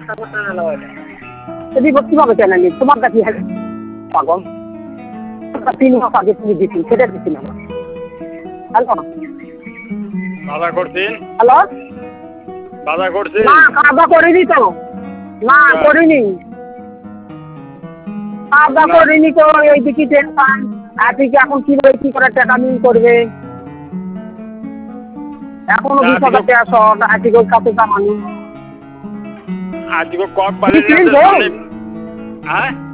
যদি কিভাবে কেনা নি তোমার কাছে পাগল 3 মাস আগে তুমি দিচ্ছি সেটা দিচ্ছি না হ্যালো বাধা করছেন হ্যালো বাধা করছেন না কাদা করিনি তো না করিনি কাদা করিনি তো এই দিকে টেনশন আজকে এখন কি করে টাকা নিয়ে করবে এখনো 20,000 টাকা শর্ট আজকে কাছে জামানি আজকে কক পালে হ্যাঁ